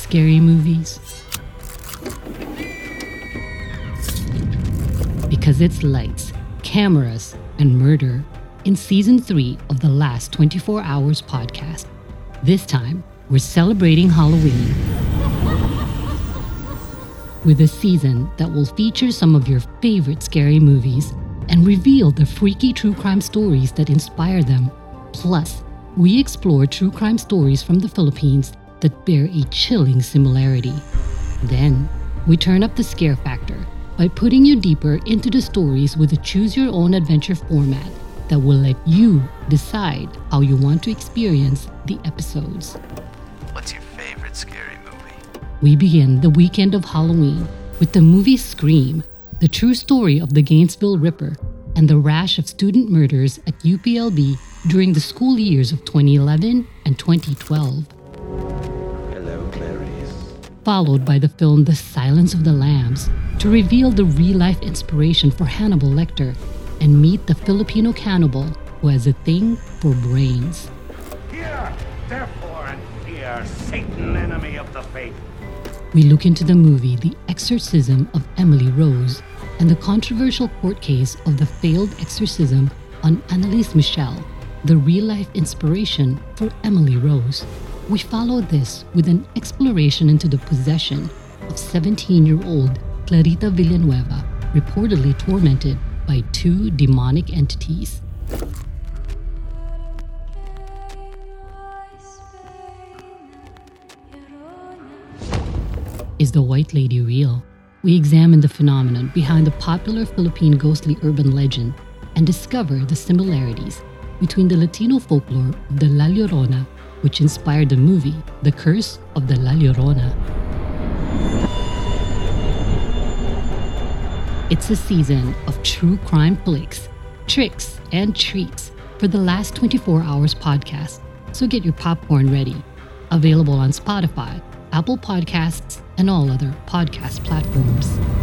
scary movies? Because it's lights, cameras, and murder in Season 3 of the Last 24 Hours podcast. This time, we're celebrating Halloween with a season that will feature some of your favorite scary movies and reveal the freaky true crime stories that inspire them. Plus, we explore true crime stories from the Philippines that bear a chilling similarity. Then, we turn up the scare factor by putting you deeper into the stories with a choose-your-own-adventure format that will let you decide how you want to experience the episodes. What's your favorite scary movie? We begin the weekend of Halloween with the movie Scream, the true story of the Gainesville Ripper and the rash of student murders at UPLB during the school years of 2011 and 2012. Hello, Clarice. Followed by the film The Silence of the Lambs to reveal the real-life inspiration for Hannibal Lecter and meet the Filipino cannibal who has a thing for brains. Hear, therefore, and fear Satan, enemy of the faith. We look into the movie The Exorcism of Emily Rose and the controversial court case of the failed exorcism on Annalise Michel, the real-life inspiration for Emily Rose. We follow this with an exploration into the possession of 17-year-old Clarita Villanueva, reportedly tormented by two demonic entities. Is the White Lady real? We examine the phenomenon behind the popular Philippine ghostly urban legend and discover the similarities between the Latino folklore of the La Llorona, which inspired the movie The Curse of the La Llorona. It's a season of true crime flicks, tricks, and treats for the Last 24 Hours podcast, so get your popcorn ready. Available on Spotify, Apple Podcasts, and all other podcast platforms.